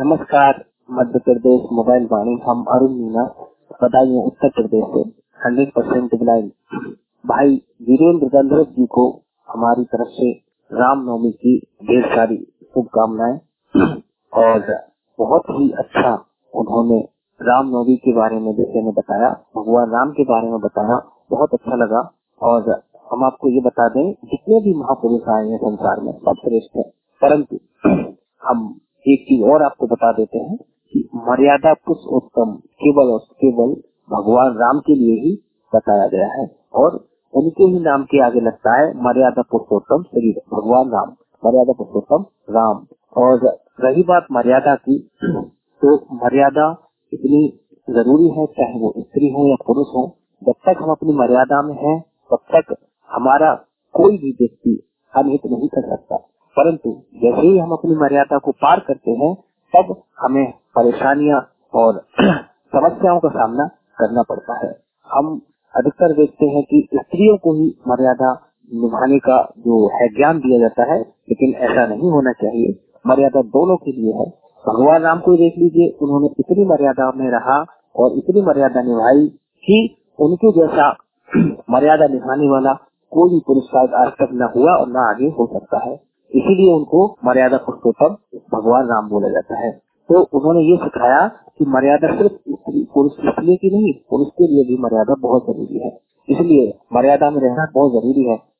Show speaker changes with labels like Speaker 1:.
Speaker 1: नमस्कार। मध्य प्रदेश मोबाइल वाणी, हम अरुण मीना बदायूं उत्तर प्रदेश से 100% ब्लाइंड भाई वीरेंद्र गंधर्व जी को हमारी तरफ से रामनवमी की ढेर सारी शुभकामनाएं। और बहुत ही अच्छा उन्होंने रामनवमी के बारे में जैसे ने बताया, भगवान राम के बारे में बताया, बहुत अच्छा लगा। और हम आपको ये बता दें, जितने भी महापुरुष आए हैं संसार में सब श्रेष्ठ है, परंतु हम एक चीज और आपको बता देते हैं कि मर्यादा पुरुषोत्तम केवल और केवल भगवान राम के लिए ही बताया गया है और उनके ही नाम के आगे लगता है मर्यादा पुरुषोत्तम श्री भगवान राम, मर्यादा पुरुषोत्तम राम। और रही बात मर्यादा की, तो मर्यादा इतनी जरूरी है, चाहे वो स्त्री हो या पुरुष हो। जब तक हम अपनी मर्यादा में हैं तब तक हमारा कोई भी व्यक्ति अनहित नहीं कर सकता, परंतु जैसे ही हम अपनी मर्यादा को पार करते हैं तब हमें परेशानियां और समस्याओं का सामना करना पड़ता है। हम अधिकतर देखते हैं कि स्त्रियों को ही मर्यादा निभाने का जो है ज्ञान दिया जाता है, लेकिन ऐसा नहीं होना चाहिए। मर्यादा दोनों के लिए है। भगवान राम को देख लीजिए, उन्होंने इतनी मर्यादा में रहा और इतनी मर्यादा निभाई कि उनके जैसा मर्यादा निभाने वाला कोई भी पुरुष शायद आज तक न हुआ और न आगे हो सकता है। इसीलिए उनको मर्यादा पुरुषोत्तम भगवान राम बोला जाता है। तो उन्होंने ये सिखाया कि मर्यादा सिर्फ पुरुष के लिए की नहीं, पुरुष के लिए भी मर्यादा बहुत जरूरी है। इसलिए मर्यादा में रहना बहुत जरूरी है।